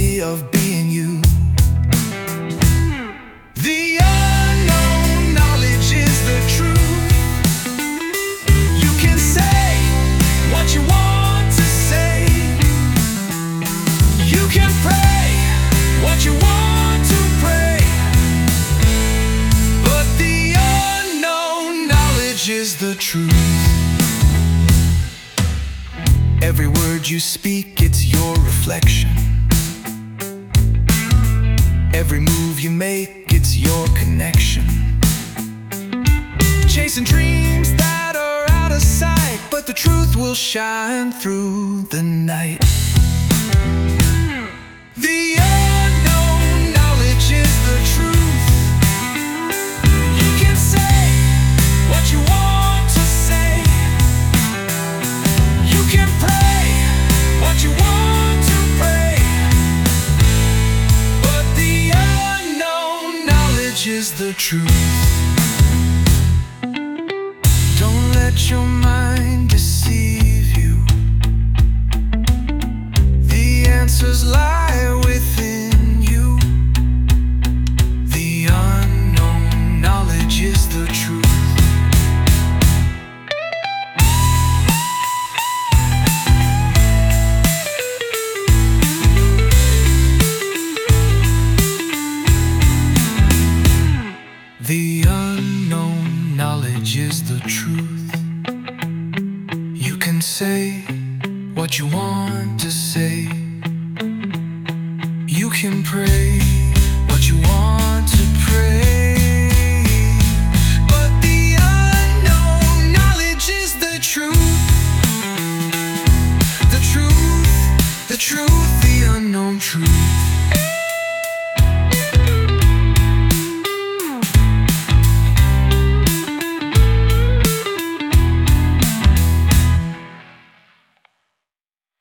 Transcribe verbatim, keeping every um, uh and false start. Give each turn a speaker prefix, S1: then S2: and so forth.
S1: worthy of being you. The unknown knowledge is the truth. You can say what you want to say. You can pray what you want to pray. But the unknown knowledge is the truth. Every word you speak, it's your reflection. Every move you make, it's your connection. Chasing dreams that are out of sight, but the truth will shine through the night. The unknown knowledge is the truth. You can say what you want to say. You can pray what you want to pray. But the unknown knowledge is the truth. Don't let your mind deceive you. The answers lie within you. The unknown knowledge is the truth. The unknown knowledge is the truth. You can say what you want to say. You can pray what you want to pray.